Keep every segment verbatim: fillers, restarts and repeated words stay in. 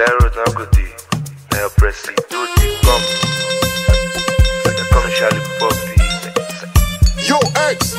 Lero no go dey. Now press it to the come. The commercial poppy. Yo, X.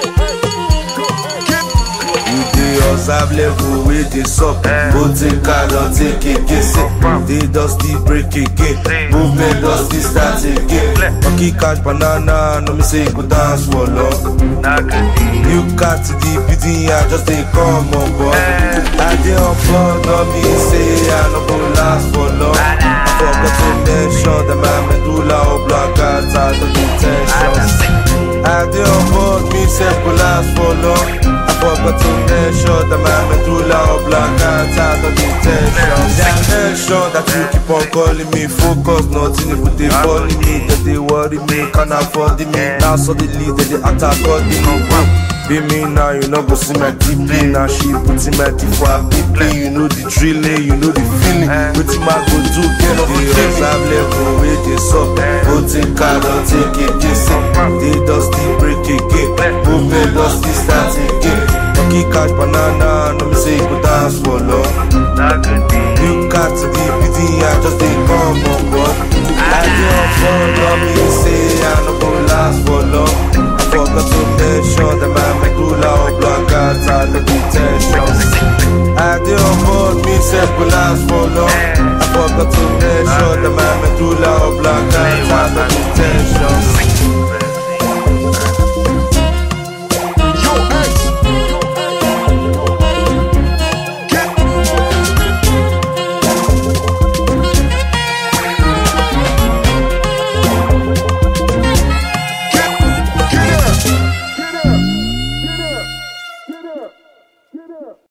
You dey observe level wey dey sup. Go take carrot, take again. Say they dusty break again. Movement dusty start again. Monkey catch banana, no me say go dance for long. You cat the beating, I just dey come on board. I dey on board, no me say I no go last for long. I forgot to mention that my medulla oblongata no detention. I dey on board, me say go last for long. I forgot to mention that my medulla oblongata no detention. Make sure that you keep on calling me, focus, nothing if they follow me, that they worry me, can't afford me. Now suddenly they dey attack all the me. Be me now, you know go see my D P. Now she putting my D for a P P. You know the drilling, you know the feeling. With my go do get off the observe level where they suck. Go take carrot, take it, just say they dusty break again. Movement dusty start again. Monkey catch banana, no me say go dance for long. You cat to the P D, I just dey come on board. I dey on board, no me say I no go last for long. I forgot to mention that my medulla oblongata no detention. I dey on board, me say go last for long. I forgot to mention that my medulla oblongata no detention.